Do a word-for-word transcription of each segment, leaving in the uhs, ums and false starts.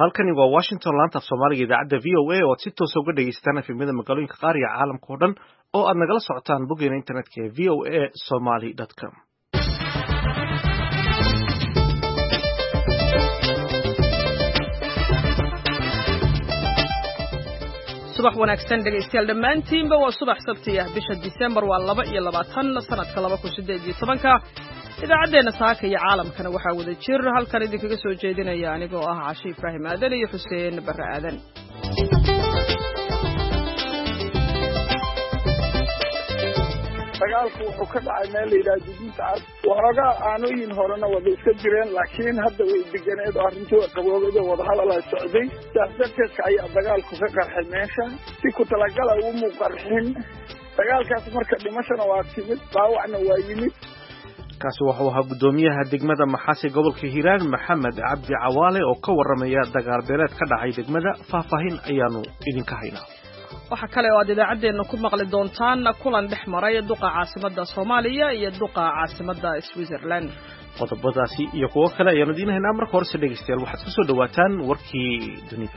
halkani waa Washington laanta af Soomaaliga idaacadda V O A oo si toos ah uga dhageystaan efemyada magaalooyinka qaar iyo caalamka oo dhan oo aad nagala socotaan boggeena internetka ee v o a somali dot com. subax wanaagsan dhegeystayaal dhammaantiinba waa subax sabti ah bisha December waa laba iyo labaatan sanadka laba kun siddeed iyo toban idaacadeena saaka iyo caalamkana waxaa wada jir halkan idinkaga soo jeedinaya anigoo ah Caashi Ibrahim Aadan iyo Xuseen Barre Aadan. dagaalku wuxuu ka dhacay meel la yiraahdo Jidinta Arab waraga aanooyin horena wada iska jireen laakiin hadda way deganeed oo arrintii qaboobada wada hadal ay socday saasdarteed ayaa dagaalku ka qarxay meesha si ku talagal ah uu muuqarxin dagaalkaas marka dhimashana waa timid dhaawacna waa yimid. kaasi wuxuu ahaa gudoomiyaha degmada Maxaasi gobolka Hiiraan Maxamed Cabdi Cawaale oo ka waramaya dagaal beeleed ka dhacay degmada faahfaahin ayaanu idinka haynaa. waxa kale oo aad idaacadeena ku maqli doontaan kulan dhex maray duqa caasimada Soomaaliya iyo duqa caasimada Switzerland. qodobadaasi iyo kuwo kale ayaanu idin haynaa marka hore dhegeystayaal waxaad ku soo dhawaataan warkii dunida.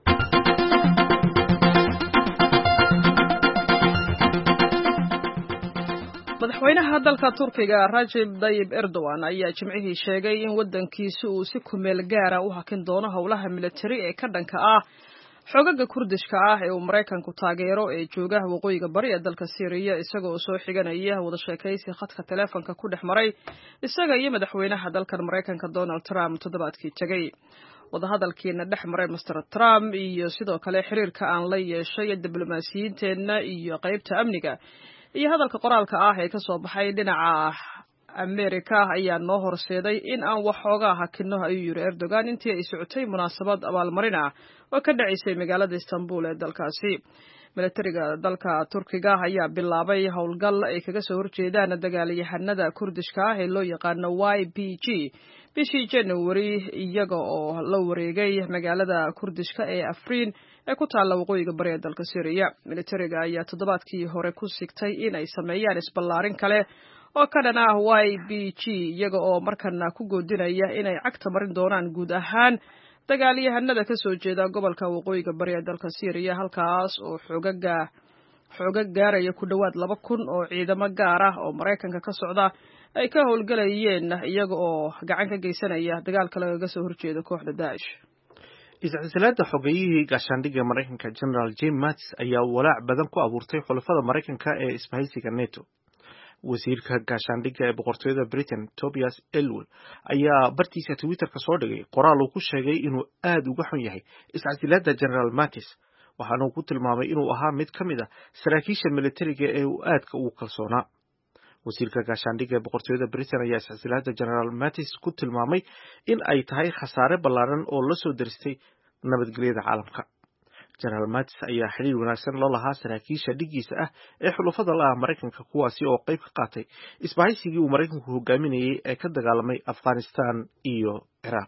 madaxweynaha dalka Turkiga Recep Tayyip Erdogan ayaa jimcihii sheegay in wadankiisu uu si ku meel gaar ah u hakin doono howlaha militari ee ka dhanka ah xogaga Kurdishka ah ee uu Mareykanku taageero ee jooga waqooyiga bari ee dalka Syria isagoo soo xiganaya wada sheekaysi khadka telefoonka ku dhex maray isaga iyo madaxweynaha dalka Mareykanka Donald Trump toddobaadkii tagay. wadahadalkiina dhex maray Mister Trump iyo sidoo kale xiriirka aan la yeeshay diblomaasiyiinteena iyo qaybta amniga iyo hadalka qoraalka ah ee ka soo baxay dhinaca Amerika ayaa noo horseeday in aan waxooga hakino ayuu yiri Erdogan intii ay socotay munaasabad abaalmarin ah oo ka dhacaysay magaalada Istanbul ee dalkaasi. militariga dalka Turkiga ayaa bilaabay howlgal ay kaga soo horjeedaan dagaalyahanada Kurdishka ah ee loo yaqaan Y P G bishii January iyaga oo la wareegay magaalada Kurdishka ee Afrin ee ku taalla waqooyiga bari ee dalka Syria. militariga ayaa toddobaadkii hore ku sigtay in ay sameeyaan isballaarin kale oo ka dhan ah Y P G iyaga oo markana ku goodinaya inay cagta marin doonaan guud ahaan dagaalyahanada ka soo jeeda gobolka waqooyiga bari ee dalka Syria halkaas oo xogaga xogag gaaraya ku dhawaad laba kun oo ciidamo gaar ah oo Mareykanka ka socda ay ka howlgalayeen iyaga oo gacan ka geysanaya dagaalka laga soo horjeedo kooxda Daesh. Iscasilaada xogayihii gaashaandhigga Mareykanka General Jim Mattis ayaa walaac badan ku abuurtay xulafada Mareykanka ee isbahaysiga NATO. wasiirka gaashaandhigga ee boqortooyada Britain Tobias Elwell ayaa bartiisa Twitter-ka soo dhigay qoraal uu ku sheegay inuu aad uga xun yahay iscasilaada General Mattis waxaana uu ku tilmaamay inuu ahaa mid ka mid ah saraakiisha militariga ee uu aadka ugu kalsoonaa. wasiirka gaashaandhigga ee boqortooyada Britain ayaa iscasilaada General Mattis ku tilmaamay in ay tahay khasaare ballaaran oo la soo daristay nabadgelyada caalamka. General Mattis ayaa xiriir wanaagsan la lahaa saraakiisha dhigiisa ah ee xulafada la ah Mareykanka kuwaasi oo qayb ka qaatay isbahaysigii uu Mareykanku hogaaminayay ee ka dagaalamay Afghanistan iyo Iraq.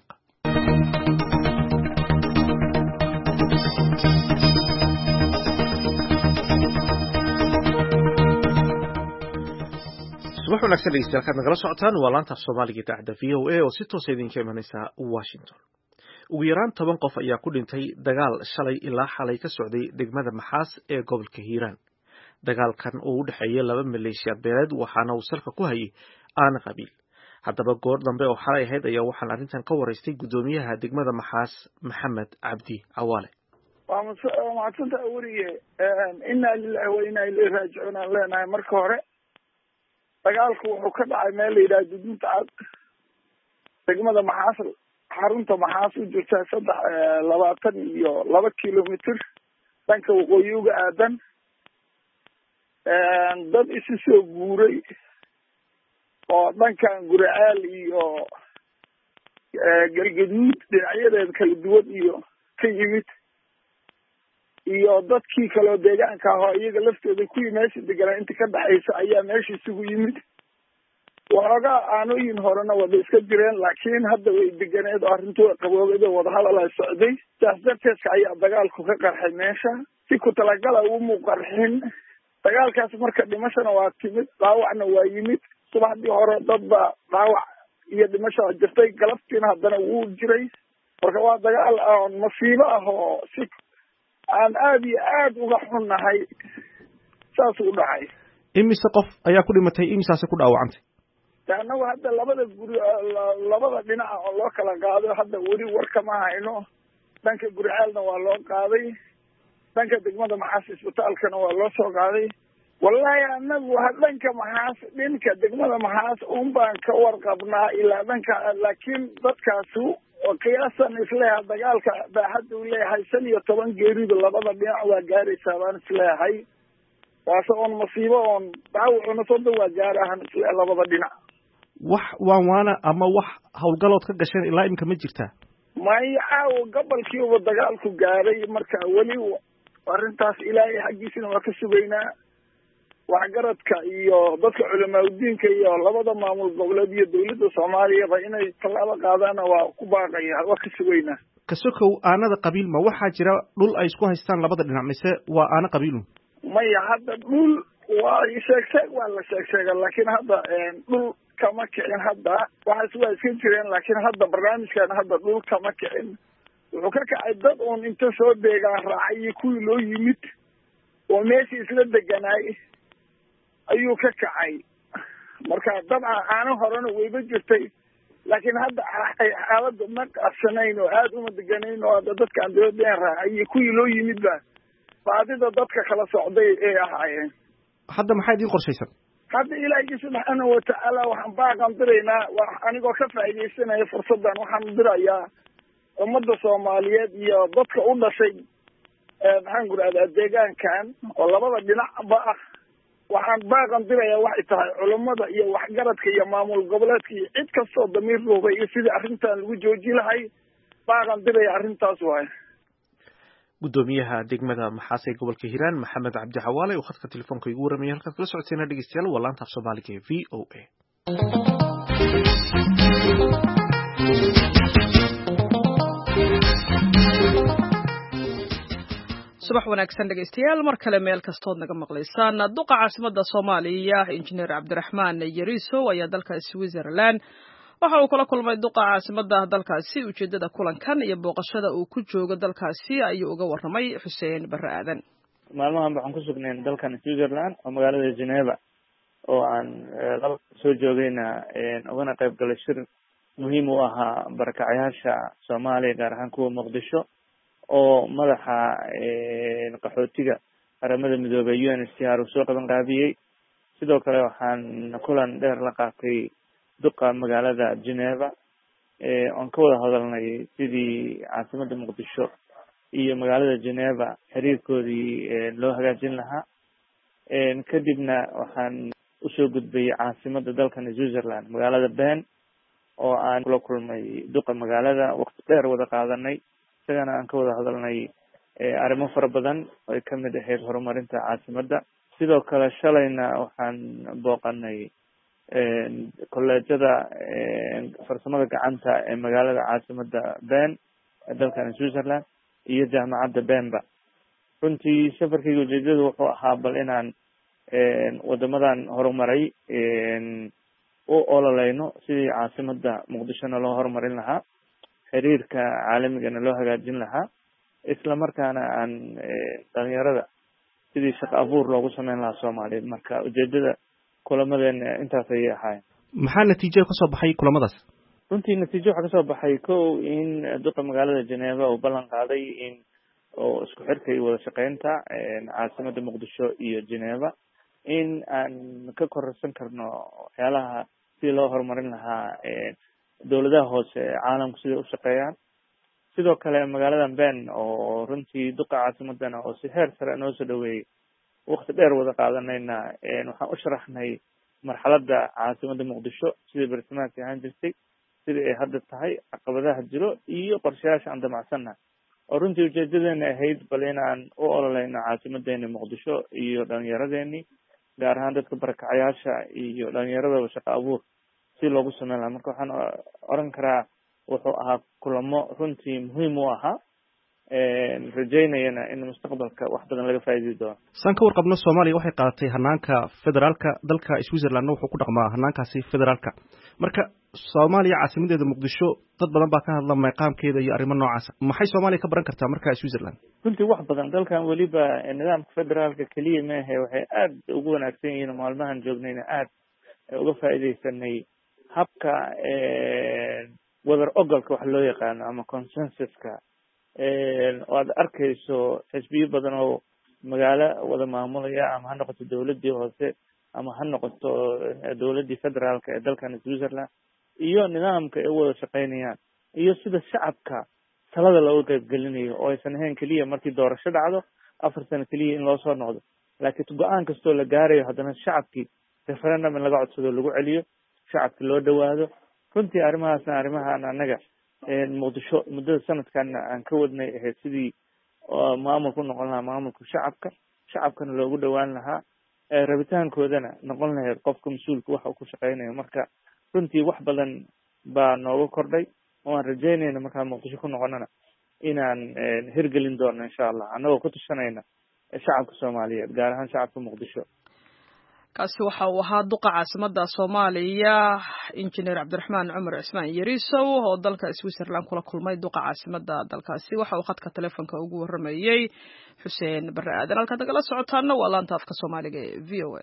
subax wanaagsan dhegeystayaal kaad nagala socotaan waa laanta af Soomaaliga idaacadda V O A oo si toos ah idinka imanaysa Washington. ugu yaraan toban qof ayaa ku dhintay dagaal shalay ilaa xalay ka socday degmada Maxaas ee gobolka Hiiraan. dagaalkan oo u dhaxeeyay laba maleeshiyaad beeleed waxaana uu salka ku hayay aan qabiil. haddaba goor dambe oo xalay ahayd ayaa waxaan arrintan ka waraystay gudoomiyaha degmada Maxaas Maxamed Cabdi Cawaale. waa macsanta wariye inna lillahi wa inna ilayhi raaji'uun aan leenahay marka hore dagaalku wuxuu ka dhacay meel la yiraahdo Jidinta Arab degmada Maxaas xarunta Maxaas u jirta saddex labaatan iyo laba kiiloomitir dhanka waqooyiga aadan dad isu soo guuray oo dhankan Guraceel iyo Galgaduud dhinacyadeeda kala duwan iyo ka yimid iyo dadkii kale oo deegaanka ah oo iyaga laftooda ku meesha deganaa inta ka dhaxaysa ayaa meesha isugu yimid. waraga aanooyin horena wada iska jireen laakiin hadda way deganeed oo arrintii qaboobada wada hadal ay socday saasdarteed ayaa dagaalku ka qarxay meesha si ku talagal ah uu muuqarxin dagaalkaas marka dhimashana waa timid dhaawacna waa yimid. subaxdii hore dadba dhaawac iyo dhimasho jirtay galabtiina haddana wuu jiray marka waa dagaal aan masiibo ah oo si aan aada iyo aada uga xunnahay saas u dhacay. imise qof ayaa ku dhimatay, imisaasi ku dhaawacantay? annagu hadda labada guri labada dhinaca oo loo kala qaado hadda weli warkama hayno. dhanka guricaalna waa loo qaaday, dhanka degmada maxaas isbitaalkana waa loo soo qaaday. wallahi anagu dhanka maxaas dhinka degmada maxaas un baan ka warqabnaa ilaa dhanka, laakiin dadkaasu oo qiyaasan isleeyahay dagaalka baaxadda uu leeyahay shan iyo toban geeridu labada dhinac waa gaaraysaa baan isleeyahay. waase oon masiibo oon dhaawacuna soddon waa gaarahan isleeyahay labada dhinac. wax waan waana ama wax hawlgalood ka gasheen ilaa imika ma jirtaa? may caawo gobolkiiba dagaalku gaaray, marka weli arrintaas ilaahay xaggiisina waa ka sugaynaa. waxgaradka iyo dadka culamaauddiinka iyo labada maamul goboleed iyo dawladda soomaaliyaba inay tallaabo qaadaana waa ku baaqaya, waa ka sugaynaa. kasokow aanada qabiil ma waxaa jira dhul ay isku haystaan labada dhinac mise waa aana qabiilun? maya hadda dhul waa sheeg sheeg waa la sheeg sheega, laakiin hadda dhul kama kicin. hadda waxaas waa iska jireen, laakiin hadda barnaamijkan hadda dhul kama kicin. wuxuu ka kacay dad uun inta soo deegaan raacay iyo kuwii loo yimid oo meeshii isla deganaay ayuu ka kacay. marka dabcan aana horena wayba jirtay, laakiin hadda xaaladda ma qabsanayn oo aada uma deganayn oo hadda dadkaan dawladeen raacay iyo kuwii loo yimidba baadida dadka kala socday ay ahaayeen. hadda maxaa idiin qorshaysan? hadda ilaahi subxaanahu watacaala waxaan baaqan diraynaa, wa anigoo ka faaidaysanaya fursaddan waxaan dirayaa ummadda soomaaliyeed iyo dadka u dhashay maxaan ku rahdaa deegaankan oo labada dhinacba ah. waxaan baaqan dirayaa waxay tahay culummada iyo waxgaradka iyo maamul goboleedka iyo cid kastoo damiir ruubay iyo sidii arrintan lagu jooji lahay baaqan diraya arrintaas waay. gudoomiyaha degmada maxaas ee gobolka hiiraan maxamed cabdi xawaale oo khadka telefoonka igu warramaya. halkaad kala socoteena dhegeystayaal waa laanta af soomaaliga ee v o a. subax wanaagsan dhegeystayaal, mar kale meel kastood naga maqlaysaan. duqa caasimada Soomaaliya injineer Cabdiraxmaan Yariso ayaa dalka Switzerland waxa uu kula kulmay duqa caasimada dalkaasi. ujeedada kulankan iyo booqashada uu ku joogo dalkaasi ayuu uga warramay Xuseen Barre Aadan. maalmahan waxaan ku sugnay dalkan Switzerland oo magaalada Geneva oo aan laba soo joogayna ugana qayb galay shir muhiim u ahaa barakacayaasha Soomaaliya gaar ahaan kuwa Muqdisho oo madaxa qaxootiga qaramada midoobay U N H C R uu soo qaban qaabiyey. sidoo kale waxaan kulan dheer la qaatay duqa magaalada Geneva ee aan ka wada hadalnay sidii caasimada Muqdisho iyo magaalada Geneva xiriirkoodii loo hagaajin lahaa. kadibna waxaan usoo gudbay caasimada dalkan Switzerland magaalada Bern oo aan kula kulmay duqa magaalada, waqti dheer wada qaadanay, isagana aan ka wada hadalnay arrimo fara badan oo ay kamid ahayd horumarinta caasimada. sidoo kale shalayna waxaan booqanay kolleejada farsamada gacanta ee magaalada caasimada Bern ee dalkan Switzerland iyo jaamacadda Bernba. runtii safarkayga ujeedadu wuxuu ahaa bal inaan wadamadan horumaray u ololeyno sidii caasimada Muqdishona loo horumarin lahaa, xiriirka caalamigana loo hagaajin lahaa, isla markaana aan dhalinyarada sidii shaqo abuur loogu sameyn lahaa Soomaaliyeed. marka ujeedada kulamadeena intaas ayay ahaayeen. maxaa natiijo kasoo baxay kulamadaas? runtii natiijo waxaa kasoo baxay kow in duqa magaalada Geneva uu ballan qaaday in oo isku xirka iyo wada shaqeynta caasimada Muqdisho iyo Geneva in aan ka kororsan karno waxyaalaha si loo horumarin lahaa dawladaha hoose caalamku sida u shaqeeyaan. sidoo kale magaaladan Bern oo runtii duqa caasimadana oo si heer sare noo soo dhaweeyay waqti dheer wada qaadanayna waxaan u sharaxnay marxaladda caasimada Muqdisho sidii bartilmaameedka ahaan jirtay, sidii ay hadda tahay, caqabadaha jiro iyo qorshayaasha aan damacsannahay. oo runtii ujeedadeena ahayd bal inaan u ololeyno caasimadeena Muqdisho iyo dhalinyaradeenii gaar ahaan dadka barakacayaasha iyo dhalinyarada shaqo abuur si loogu sameyn lahaa. marka waxaan oran karaa wuxuu ahaa kulamo runtii muhiim u ahaa rajaynayana in mustaqbalka wax badan laga faa'iidi doono. saan ka warqabno Soomaaliya waxay qaadatay hanaanka federaalka, dalka Switzerland wuxuu ku dhaqmaa hanaankaasi federaalka. Marka Soomaaliya caasimadeeda Muqdisho dad badan baa ka hadla maqaamkeeda iyo arrimo noocaas. Maxay Soomaaliya ka baran kartaa marka Switzerland? runtii wax badan dalkan weliba nidaamka federaalka kaliya ma ahe waxay aad ugu wanaagsan yihiin maalmahan joognayna aad uga faa'iidaysanay habka wadar ogolka wax loo yaqaano ama consensuska oo aad arkayso xisbiyo badan oo magaalo wada maamulaya ama ha noqoto dawladii hoose ama ha noqoto dawladii federaalka ee dalkan Switzerland iyo nidaamka ay wada shaqaynayaan iyo sida shacabka talada looga qaybgelinayo oo aysan ahayn kaliya markii doorasho dhacdo afar sano kaliya in loo soo noqdo laakiin go'aan kastoo la gaarayo haddana shacabkii referendum in laga codsado lagu celiyo shacabka loo dhawaado runtii arrimahaasna arrimahan anaga Muqdisho muddada sanadkan aan ka wadnay ahayd sidii maamulku noqon lahaa maamulka shacabka shacabkana loogu dhawaan lahaa rabitaankoodana noqon lahayd qofka mas-uulka waxa uu ku shaqaynayo marka runtii wax badan baa nooga kordhay oo aan rajaynayna markaan Muqdisho ku noqonana inaan hirgelin doono insha Allah anagoo ku tushanayna shacabka Soomaaliyeed gaar ahaan shacabka Muqdisho. kaasi waxa uu ahaa duqa caasimadda Soomaaliya injineer Cabdiraxmaan Cumar Cismaan Yarisow oo dalka Switzerland kula kulmay duqa caasimadda dalkaasi waxa uu khadka telefoonka ugu waramayay Xuseen Barre Aadan halka dagala socotaana waa laanta afka Soomaaliga ee V O A.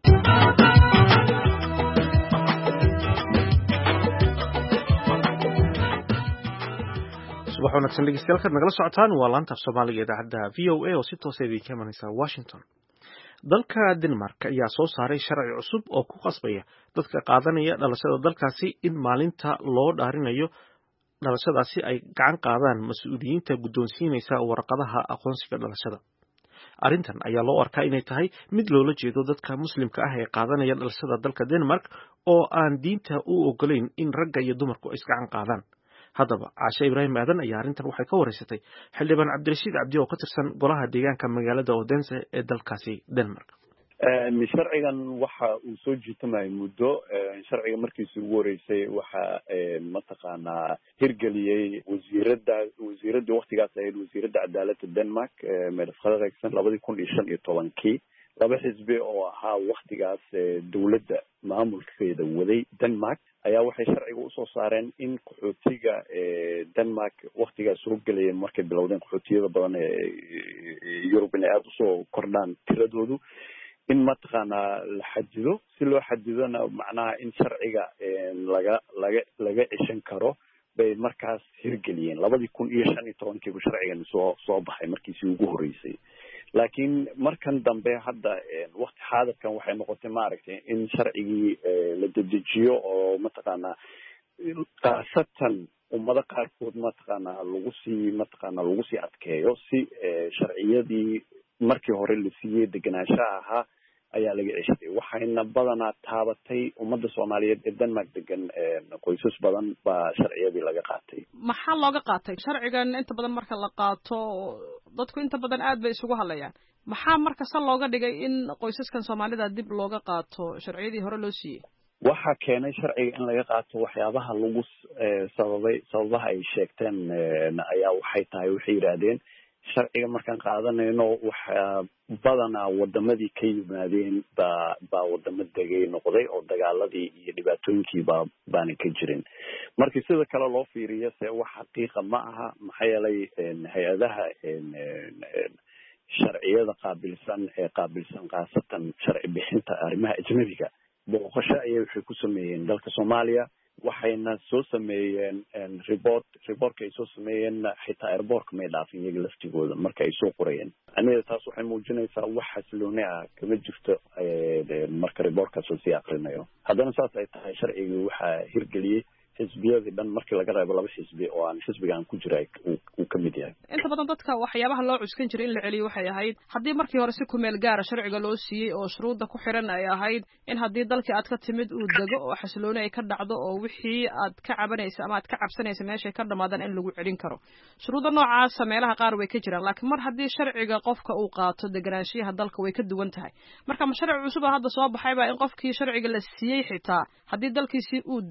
subax wanaagsan dhegeystayaal nagala socotaan waa laanta af Soomaaliga idaacadda V O A oo si toos ah idinka imanaysa Washington. dalka Denmark ayaa soo saaray sharci cusub oo ku qasbaya dadka qaadanaya dhalashada dalkaasi in maalinta loo dhaarinayo dhalashadaasi ay gacan qaadaan mas'uuliyiinta guddoonsiinaysa warqadaha aqoonsiga dhalashada. arrintan ayaa loo arkaa inay tahay mid loola jeedo dadka muslimka ah ee qaadanaya dhalashada dalka Denmark oo aan diinta u ogolayn in ragga iyo dumarku is gacan qaadaan. haddaba Caasha Ibraahim Aadan ayaa arrintan waxay ka wareysatay xildhibaan Cabdirashiid Cabdi oo ka tirsan golaha deegaanka magaalada Odense ee dalkaasi Denmark. sharcigan waxa uu soo jiitamay muddo sharciga markiisii ugu horeysay waxa mataqaanaa hirgeliyey wasiirada wasiirada waqtigaas ahayd wasiirada cadaaladda Denmark Mette Frederiksen labadii kun iyo shan iyo tobankii laba xisbi oo ahaa waqtigaas dawladda maamulkeeda waday Denmark ayaa waxay sharciga usoo saareen in qaxootiga Denmark waqtigaas soo galayeen markay bilowdeen qaxootiyada badan ee Yurub inay aada usoo kordhaan tiradoodu in mataqaanaa la xadido si loo xadidona macnaha in sharciga laga laga laga cishan karo bay markaas hirgeliyeen labadii kun iyo shan iyo tobankiiba sharcigan soo soo baxay markiisii ugu horeysay laakiin markan dambe hadda waqti xaadirkan waxay noqotay maaragtay in sharcigii la dedejiyo oo mataqaanaa khaasatan ummado qaarkood mataqaanaa lagu sii mataqaanaa lagu sii adkeeyo si sharciyadii markii hore la siiyey degenaanshaha ahaa ayaa laga ceshtay waxayna badanaa taabatay ummadda Soomaaliyeed ee Denmark degan qoysas badan baa sharciyadii laga qaatay. maxaa looga qaatay sharcigan inta badan marka la qaato dadku inta badan aad bay isugu hadlayaan maxaa marka sal looga dhigay in qoysaskan Soomaalida dib looga qaato sharciyadii hore loo siiyey? waxa keenay sharciga in laga qaato waxyaabaha lagu sababay sababaha ay sheegteen ayaa waxay tahay waxay yiraahdeen sharciga markaan qaadanayno waxa badanaa wadamadii ka yimaadeen baa baa wadamo degay noqday oo dagaaladii iyo dhibaatooyinkii baa baana ka jirin markii sida kale loo fiiriyo se wax xaqiiqa ma aha maxaa yeelay hay-adaha sharciyada qaabilsan ee qaabilsan khaasatan sharci bixinta arrimaha ajnabiga booqasho ayay waxay ku sameeyeen dalka Soomaaliya waxayna soo sameeyeen report reportka ay soo sameeyeen xitaa airportka may dhaafin iyaga laftigooda marka ay soo qorayeen aniga taas waxay muujinaysaa wax xasilooni ah kama jirto marka reportka soo sii aqrinayo haddana saas ay tahay sharciga waxaa hirgeliyey xisbiyadii dhan markii laga reebo laba xisbi oo aan xisbigaan ku jiray uu ka mid yahay inta badan dadka waxyaabaha loo cuskan jiray in la celiyo waxay ahayd haddii markii hore si ku meel gaara sharciga loo siiyey oo shuruudda ku xiran ay ahayd in haddii dalkii aad ka timid uu dego oo xasilooni ay ka dhacdo oo wixii aad ka cabanaysa ama aad ka cabsanaysa meeshay ka dhamaadaan in lagu celin karo shuruudda noocaasa meelaha qaar way ka jiraan laakiin mar haddii sharciga qofka uu qaato deganaanshiyaha dalka way ka duwan tahay marka ma sharci cusub hadda soo baxay baa in qofkii sharciga la siiyey xitaa haddii dalkiisii uu dego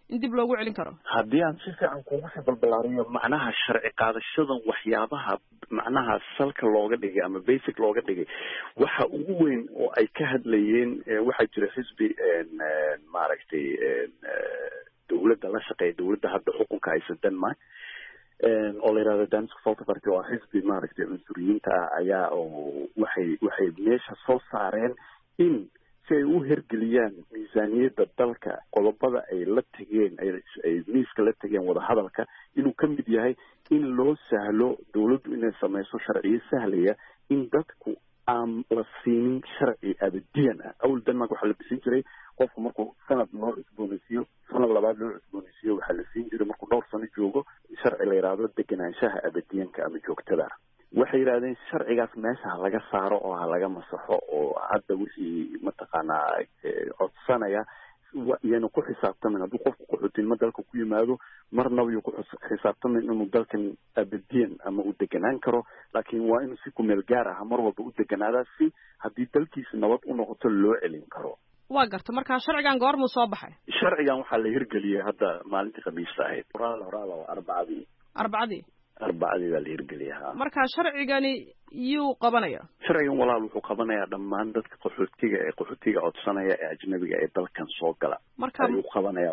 in dib loogu celin karo? haddii aan si fiican kugu sii balbalaariyo macnaha sharci qaadashadan waxyaabaha macnaha salka looga dhigay ama basic looga dhigay waxa ugu weyn oo ay ka hadlayeen waxaa jira xisbi maaragtay dawladda la shaqeeya dawladda hadda xukunka haysa Denmark oo la yidhahdo Dansk Folkeparti oo xisbi maaragtay cunsuriyiinta ah ayaa oo waxay waxay meesha soo saareen in si ay u hirgeliyaan miisaaniyadda dalka qodobada ay la tegeen ay miiska la tegeen wadahadalka inuu ka mid yahay in loo sahlo dawladdu inay samayso sharciyo sahlaya in dadku aan la siinin sharci abadiyan ah awal Denmark waxaa la bisin jiray qofku markuu sanad loo cusboonaysiiyo sanad labaad loo cusboonaysiiyo waxaa la siin jiray markuu dhowr sano joogo sharci la yidhaahdo degenaanshaha abadiyanka ama joogtada waxay yidhahdeen sharcigaas meesha ha laga saaro oo ha laga masaxo oo hadda wixii mataqaanaa codsanaya iyana ku xisaabtamin hadduu qofku qaxootinimo dalka ku yimaado marnaba yuu ku xisaabtamin inuu dalkan abadiyan ama u deganaan karo laakiin waa inuu si kumeel gaar ah mar walba u deganaadaa si haddii dalkiisa nabad u noqoto loo celin karo. waa garta marka sharcigan goormuu soo baxay? sharcigan waxaa la hirgeliyey hadda maalintii khamiista ahayd horaal horaal oo arbacadii arbacadii arbacadii baa la hirgeliyaa. marka sharcigani yuu qabanaya? sharcigan walaal wuxuu qabanayaa dhammaan dadka qaxootiga ee qaxootiga codsanaya ee ajnabiga ee dalkan soo gala marka ayuu qabanayaa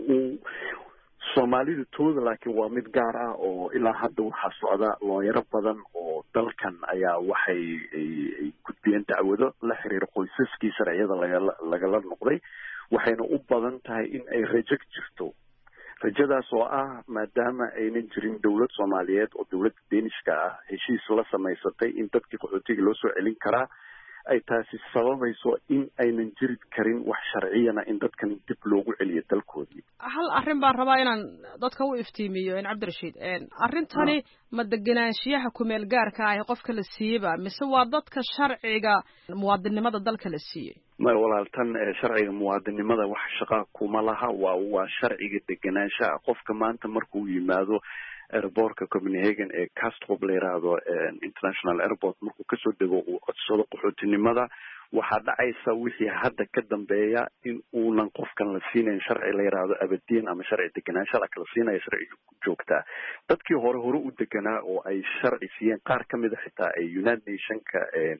Soomaalidu tooda laakiin waa mid gaar ah oo ilaa hadda waxaa socda looyaro badan oo dalkan ayaa waxay ay gudbiyeen dacwado la xiriira qoysaskii sharciyada lagala noqday waxayna u badan tahay in ay rajo jirto rajadaas oo ah maadaama aynan jirin dawlad Soomaaliyeed oo dawladda Deenishka ah heshiis la samaysatay in dadkii qaxootiga loo soo celin karaa ay taasi sababayso in aynan jiri karin wax sharciyana in dadkan dib loogu celiyo dalkoodii. hal arrin baan rabaa inaan dadka u iftiimiyo in Cabdirashiid arrintani ma degenaanshiyaha kumeel gaarka ah ee qofka la siiyeyba mise waa dadka sharciga muwaadinimada dalka la siiyey? ma walaaltan sharciga muwaadinimada wax shaqo kuma laha waa waa sharciga degenaanshaha qofka maanta markuu yimaado airportka Copenhagen ee Kastrup la yiraahdo international airport markuu kasoo dego uu codsado qaxootinimada waxaa dhacaysa wixii hadda ka dambeeya in uunan qofkan la siinayn sharci la yiraahdo abadiyan ama sharci degenaansho la kala siinayo sharci joogta dadkii hore hore u deganaa oo ay sharci siiyeen qaar ka mid ah xitaa ay United Nationska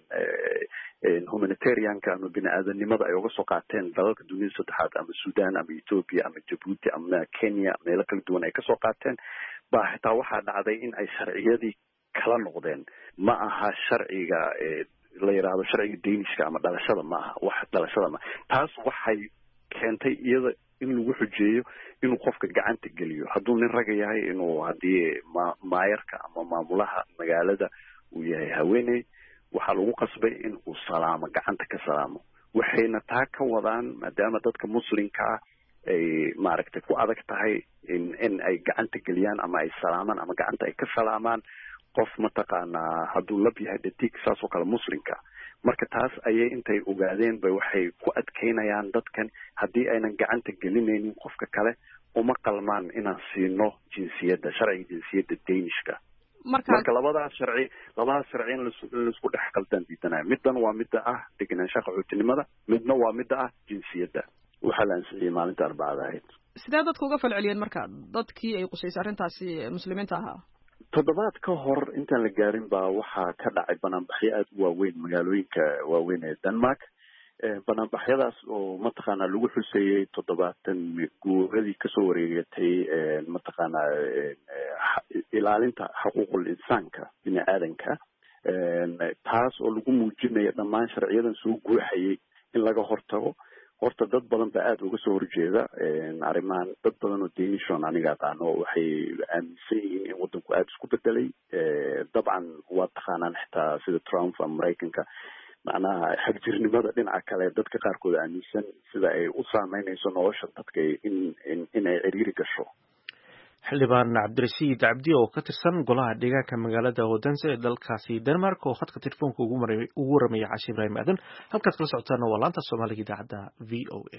humanitarianka ama bini'aadanimada ay uga soo qaateen dalalka dunida saddexaad ama Sudan ama Ethiopia ama Djibouti ama Kenya meelo kala duwan ay ka soo qaateen baa xitaa waxaa dhacday in ay sharciyadii kala noqdeen ma aha sharciga la yiraahdo sharciga Deenishka ama dhalashada ma aha wax dhalashada ma taas waxay keentay iyada in lagu xujeeyo inuu qofka gacanta geliyo hadduu nin rag yahay inuu hadii maayarka ama maamulaha magaalada uu yahay haweeney waxaa lagu qasbay in uu salaamo gacanta ka salaamo waxayna taa ka wadaan maadaama dadka muslimka ah ay maaragtay ku adag tahay in in ay gacanta geliyaan ama ay salaamaan ama gacanta ay ka salaamaan qof mataqaanaa hadduu lab yahay dhadig saas oo kale muslimka marka taas ayay intay ogaadeen bay waxay ku adkeynayaan dadkan haddii aynan gacanta gelinaynin qofka kale uma qalmaan inaan siino jinsiyadda sharciga jinsiyadda Deenishka marka labadaas sharci labadaas sharci in la isku dhex qaldan diidanayo middan waa midda ah degenaanshaha qaxootinimada midna waa midda ah jinsiyadda waxaa la ansixiyey maalinta arbacada ahayd. sidee dadku uga falceliyeen marka dadkii ay qusaysay arrintaasi muslimiinta ahaa? toddobaad ka hor intaan la gaarin baa waxaa ka dhacay banaanbaxyo aad u waaweyn magaalooyinka waaweyn ee Denmark banaanbaxyadaas oo mataqaanaa lagu xuseeyey toddobaatan guuradii kasoo wareegatay mataqaanaa ilaalinta xuquuqul insaanka bini'aadanka taas oo lagu muujinayo dhammaan sharciyadan soo guuxayay in laga hortago horta dad badan baa aada uga soo horjeeda arrimahan dad badan oo Deenishon aniga aqaano waxay aaminsan yihiin in waddanku aada isku bedelay dabcan waa taqaanaan xitaa sida Trump ama Maraykanka macnaha xagjirnimada dhinaca kale dadka qaarkood aaminsan sida ay u saameynayso nolosha dadka in in ay ciriiri gasho. xildhibaan Cabdirashiid Cabdi oo ka tirsan golaha deegaanka magaalada Odense ee dalkaasi Denmark oo khadka telefoonka ugu maray ugu waramaya Caashi Ibraahim Aadan halkaad kala socotaan waa laanta Soomaaliga idaacadda V O A.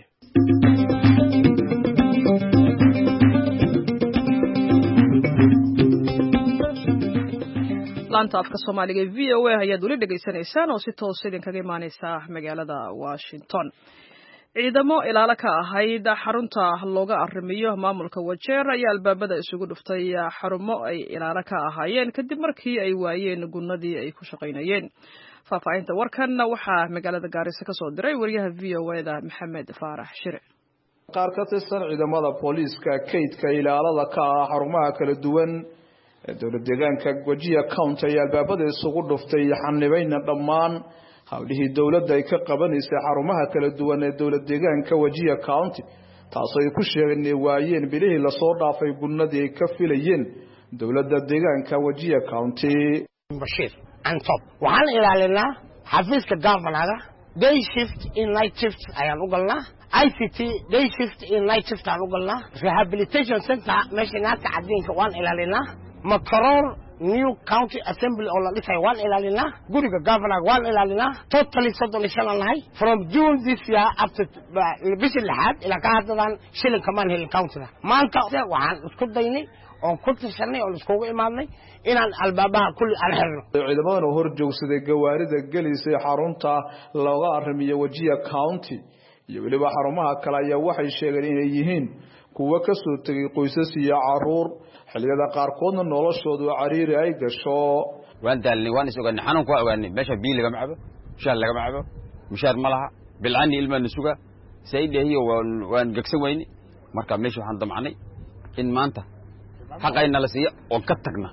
laanta afka Soomaaliga V O A ayaad weli dhageysanaysaan oo si toos idin kaga imaaneysa magaalada Washington. ciidamo ilaalo ka ahayd xarunta looga arrimiyo maamulka Wajeer ayaa albaabada isugu dhuftay xarumo ay ilaalo ka ahaayeen kadib markii ay waayeen gunnadii ay ku shaqaynayeen. Faahfaahinta warkan waxaa magaalada Gaarisa ka soo diray wariyaha V O A da Maxamed Faarax Shire. qaar ka tirsan ciidamada booliiska kaydka ilaalada ka ah xarumaha kala duwan ee dowlad deegaanka Wajir County ayaa albaabada isugu dhuftay xanibayna dhammaan hawlihii dowladda ay ka qabanaysay xarumaha kala duwan ee dowlad deegaanka Wajir County taasoo ay ku sheegeen waayeen bilihii la soo dhaafay gunnadii ay ka filayeen dowladda deegaanka Wajir County. Bashir and top waxaan ilaalinaa xafiiska governorka day shift in night shift ayaan u galnaa I C T day shift in night shift aan u galnaa rehabilitation center meeshanaadka cadinka waan ilaalinaa Makaror new county assembly oo la dhisay waan ilaalinaa guriga governor waan ilaalinaa totally soddon iyo shan lahay from June this year up to bishii lixaad ilaa ka haddan shilin kamaan helin countyda maanta waxaan isku daynay oo ku tirsanay oo iskugu imaadnay inaan albaabaha kulli aan xirno. ciidamadan oo hor joogsaday gawaarida galisay xarunta looga arrimiyo Wajir County iyo waliba xarumaha kale ayaa waxay sheegeen inay yihiin kuwa ka soo tagay qoysas iyo caruur xilliyada qaarkoodna noloshoodu cariiri ay gasho. waan daalnay waan isogaan xanuunku waa ogaanay meesha biil laga macabo shaal laga macabo mushaar malaha bilcani ilma nasuga saydeeyo waan waan gagsan weyni marka meesha waxaan damacnay in maanta xaqayna la siiyo oo ka tagna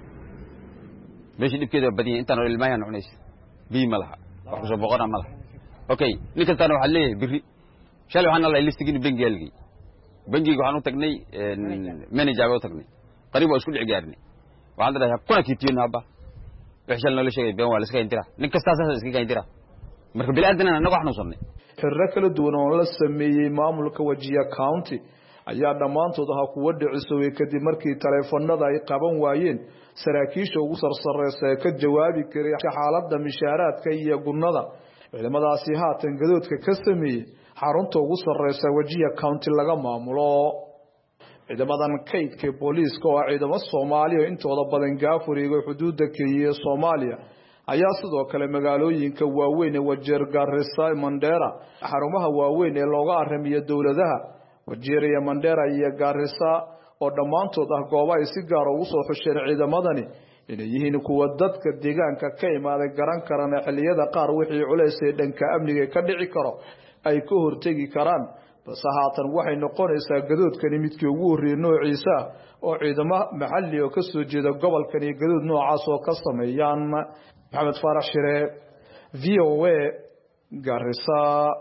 meesha dibkeeda badiyay intaan ilmaayaan cunays bii malaha wax soo boqona malaha okay ninkastaan waxa leeyahay biri shal waxaan la listigin bangiga bangiga waxaan u tagnay manager oo tagnay qariib oo isku dhici gaarnay waxaan dhahay kuna kiitiin haba wixii la sheegay been waa la iska intira ninkastaas iska intira marka bilaadana anagu waxnu sonnay xirra kala duwan oo la sameeyay maamulka Wajir County ayaa dhamaantood aha kuwa dhicisay kadib markii taleefanada ay qaban waayeen saraakiisha ugu sarsareysa ka jawaabi karay xaaladda mishaaraadka iyo gunnada ciidamadaasi haatan gadoodka ka sameeyay xarunta ugu sarreysa Wajir County laga maamulo. ciidamadan kaydka booliiska oo ciidamo Soomaaliya intooda badan gaafuriga xuduudda Kenya ee Soomaaliya ayaa sidoo kale magaalooyinka waaweyn ee Wajir, Garissa, Mandera xarumaha waaweyn ee looga arrimiyo dowladaha Wajir iyo Mandera iyo Garissa oo dhamaantood ah goobo ay si gaar ah ugu soo xusheen ciidamadani inay yihiin kuwa dadka deegaanka ka imaaday garan karana xilliyada qaar wixii culays ee dhanka amniga ka dhici karo ay ka hortagi karaan bas haatan waxay noqonaysaa gadoodkani midkii ugu horeeyay noociisa oo ciidamo maxalli oo ka soo jeeda gobolkan iyo gadood noocaas oo ka sameeyaan. Maxamed Faarax Shire, V O A, Garissa.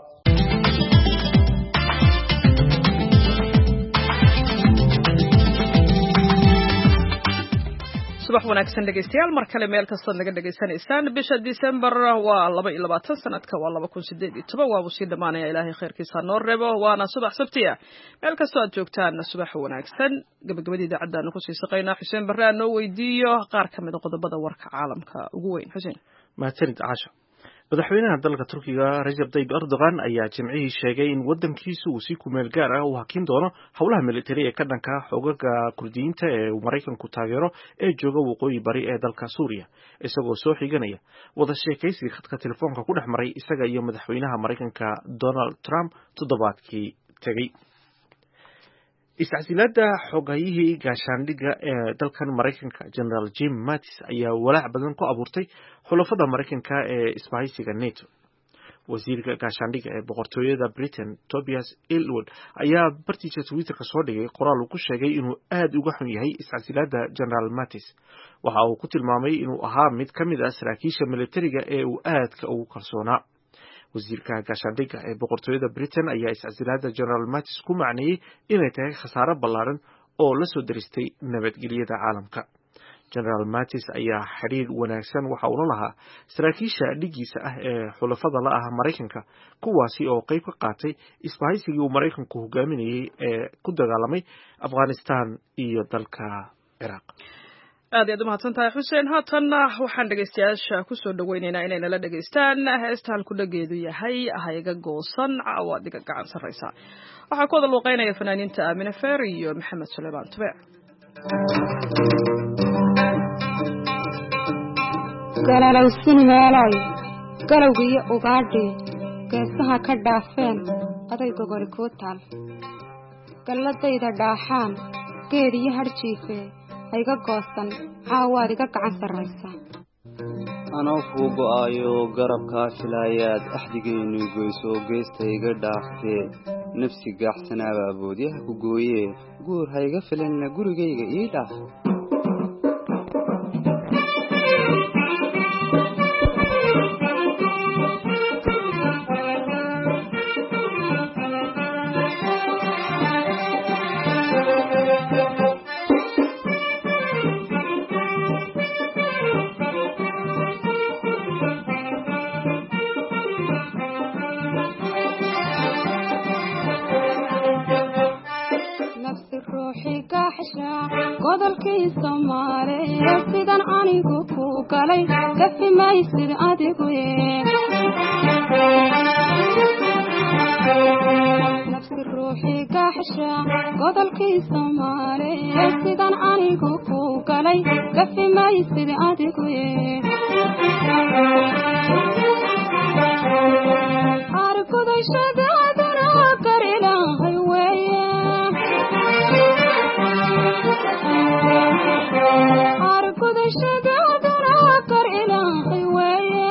subax wanaagsan dhegeystayaal mar kale meel kasta naga dhageysanaysaan bisha December waa laba iyo labaatan sanadka waa laba kun iyo siddeed iyo toban waa sii dhamaanaya ilaahay khayrkiisa noo reebo waana subax sabtiya meel kasta aad joogtaan subax wanaagsan gabagabadii idaacadda ku sii shaqeynaa Xuseen Barre noo weydiiyo qaar ka mid ah qodobada warka caalamka ugu weyn. Xuseen mahadsanid Caasha. madaxweynaha dalka Turkiga Recep Tayyip Erdogan ayaa jimcihii sheegay in wadankiisu uu si ku meel gaar ah u hakin doono howlaha militari ee ka dhanka xogaga Kurdiyiinta ee Mareykanku taageero ee jooga waqooyi bari ee dalka Suuriya isagoo soo xiganaya wada sheekaysi khadka telefoonka ku dhex maray isaga iyo madaxweynaha Mareykanka Donald Trump toddobaadkii tagay. iscasilaada xogayihii gaashaandhigga ee dalkan Mareykanka General Jim Mattis ayaa walaac badan ku abuurtay xulafada Mareykanka ee isbahaysiga NATO. wasiirka gaashaandhigga ee boqortooyada Britain Tobias Ellwood ayaa bartiisa Twitter-ka soo dhigay qoraal uu ku sheegay inuu aad uga xun yahay iscasilaada General Mattis. waxa uu ku tilmaamay inuu ahaa mid ka mid ah saraakiisha militariga ee uu aadka ugu kalsoonaa. wasiirka gaashaandhigga ee boqortooyada Britain ayaa iscasilaada General Mattis ku macneeyay inay tahay khasaare ballaaran oo la soo daristay nabadgelyada caalamka. General Mattis ayaa xiriir wanaagsan waxa uu la lahaa saraakiisha dhigiisa ah ee xulafada la ah Mareykanka kuwaasi oo qayb ka qaatay isbahaysigii uu Mareykanku hogaaminayay ee ku dagaalamay Afghanistan iyo dalka Iraq. aad iyo aad u mahadsantahay Xuseen. haatanna waxaan dhegeystayaasha ku soo dhaweynaynaa inay nala dhageystaan heesta halku dhageedu yahay ahayga goosan cawaadiga gacan sarreysa. waxaa ku wada luuqeynaya fanaaniinta Aamina Feer iyo Maxamed Suleymaan Tube. galalowsin meelay galowga iyo ugaadhi geesaha ka dhaafeen aday gogol ku taal galladayda dhaaxaan geed iyo harjiife hayga goosan caawaad iga gacan sarraysa anoo kuu go'aayo garabkaa filaayaad axdigaynu goyso geesta iga dhaaftee nafsi gaaxsanaabaa boodyaha ku gooyee guur hayga filanna gurigayga ii dhaaf godolkii Soomaaliya sidan anigu ku galay kafi maysid adigu nafsi ruuxi gaxsha godolkii Soomaaliya sidan anigu ku galay kafi maysid adigu arkuday shadaadana karilahay weeye arkuday shadaadana karilahay weeye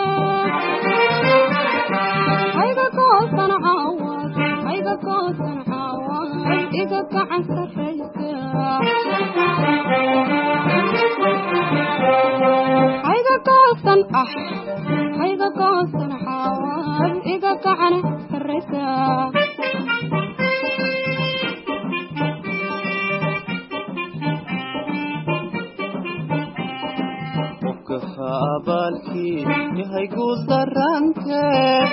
hayga goosan caawad hayga goosan caawad iga gacan sarraysa hayga goosan ah hayga goosan caawad iga gacan sarraysa abaalkii yahay guul darante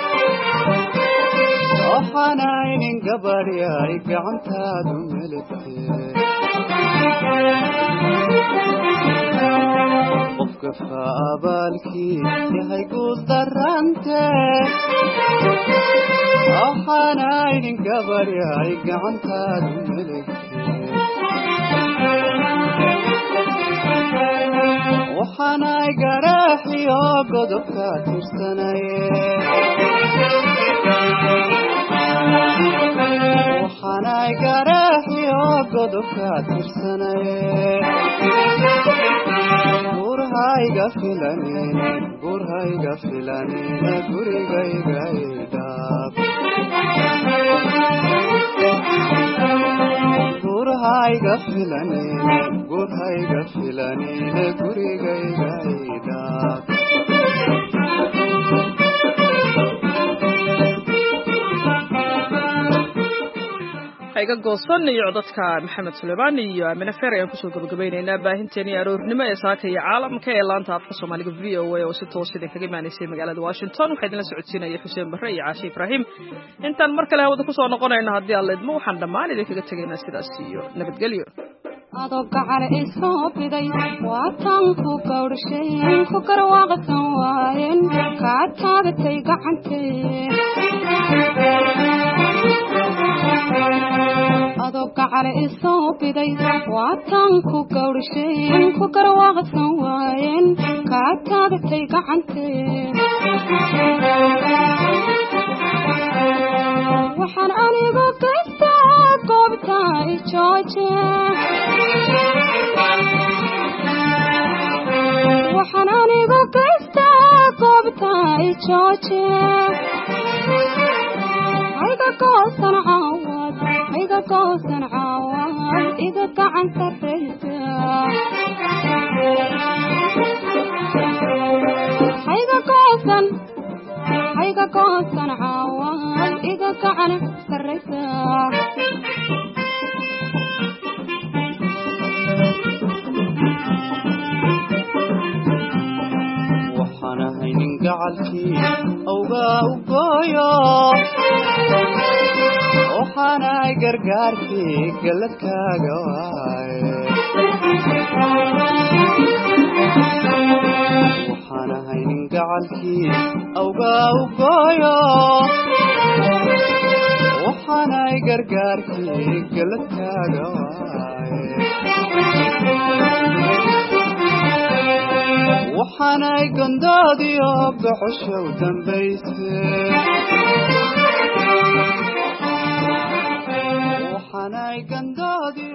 waxaanaynin gabadhyay gacantaadu melagtee qofka faabaalkii yahay guul darante waxaanaynin gabadhyay gacantaadu melagtee waxaanay garaaxiyo godobka tirsanaye waxaanay garaaxiyo godobka tirsanaye gurhayga filanine gurhayga filanine gurigayga idhaaf gurhayga filanine gurhayga filanine gurigayga idhaaf hayga goosan iyo codadka maxamed Suleymaan iyo Amina Feer ayaan kusoo gabagabaynaynaa baahinteeni aroornimo ee saaka iyo caalamka ee laanta afka Soomaaliga V O A oo si toos ah kaga imaanaysay magaalada Washington waxay idin la socodsiinayay Xuseen Barre iyo Caashi Ibraahim intaan mar kale hawada kusoo noqonayna haddii alla idmo waxaan dhammaan idinkaga tegaynaa sidaas iyo nabadgelyo adoo gacan isoo biday waatan ku gawdhashay ku garwaaqsan waayeen kaa taagatay gacantee adoo gacan isoo biday waatan ku gawdhashay ku garwaaqsan waayeen kaa taagatay gacantee waxaan anigu gaystaa goobta i jooje waxaan anigu gaystaa goobta i jooje hayga goosan caawad hayga goosan caawad iga gacan sarraysa hayga goosan hayga goosan caawad iga gacan sarraysa waxaan ahaynin gacalkii awgaa u gooyo waxaanay gargaarkii galladkaaga waaye waxaan ahaynin gacalkii awgaa u gooyo waxaanay gargaarkii galladkaaga waaye waxaanay gondoodiyo boxoshow dambayse aanay gandoodi